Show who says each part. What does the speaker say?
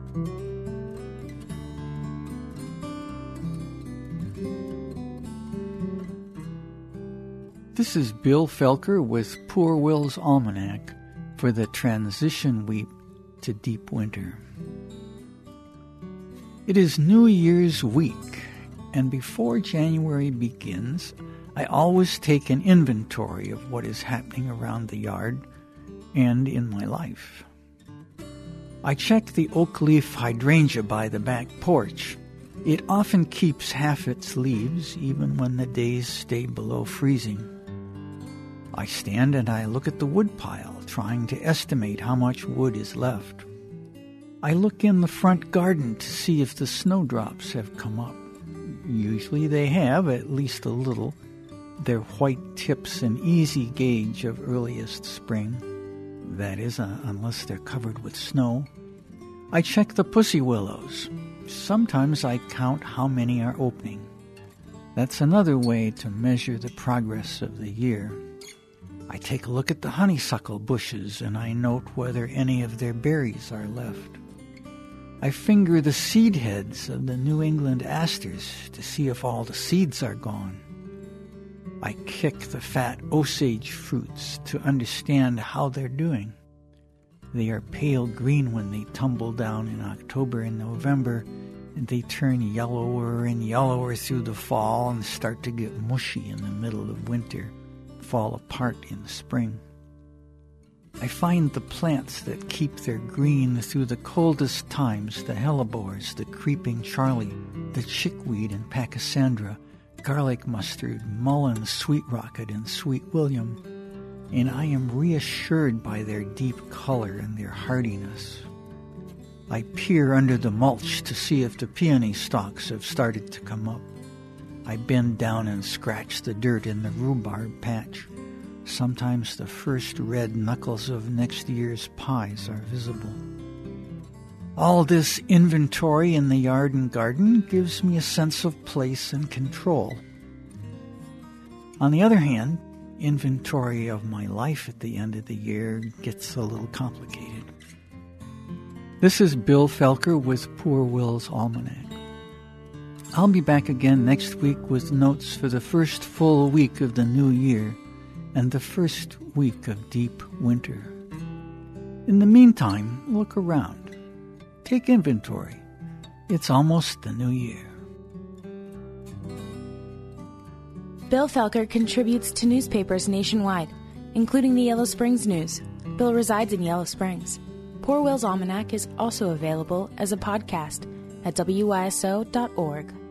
Speaker 1: This is Bill Felker with Poor Will's Almanac for the transition week to deep winter. It is New Year's week, and before January begins, I always take an inventory of what is happening around the yard and in my life. I check the oak leaf hydrangea by the back porch. It often keeps half its leaves even when the days stay below freezing. I stand and I look at the wood pile, trying to estimate how much wood is left. I look in the front garden to see if the snowdrops have come up. Usually they have, at least a little. Their white tips an easy gauge of earliest spring. That is, unless they're covered with snow. I check the pussy willows. Sometimes I count how many are opening. That's another way to measure the progress of the year. I take a look at the honeysuckle bushes and I note whether any of their berries are left. I finger the seed heads of the New England asters to see if all the seeds are gone. I kick the fat Osage fruits to understand how they're doing. They are pale green when they tumble down in October and November, and they turn yellower and yellower through the fall and start to get mushy in the middle of winter. Fall apart in the spring. I find the plants that keep their green through the coldest times, the hellebores, the creeping Charlie, the chickweed and pachysandra, garlic mustard, mullein, sweet rocket, and sweet William, and I am reassured by their deep color and their hardiness. I peer under the mulch to see if the peony stalks have started to come up. I bend down and scratch the dirt in the rhubarb patch. Sometimes the first red knuckles of next year's pies are visible. All this inventory in the yard and garden gives me a sense of place and control. On the other hand, inventory of my life at the end of the year gets a little complicated. This is Bill Felker with Poor Will's Almanac. I'll be back again next week with notes for the first full week of the new year and the first week of deep winter. In the meantime, look around. Take inventory. It's almost the new year.
Speaker 2: Bill Felker contributes to newspapers nationwide, including the Yellow Springs News. Bill resides in Yellow Springs. Poor Will's Almanac is also available as a podcast at wyso.org.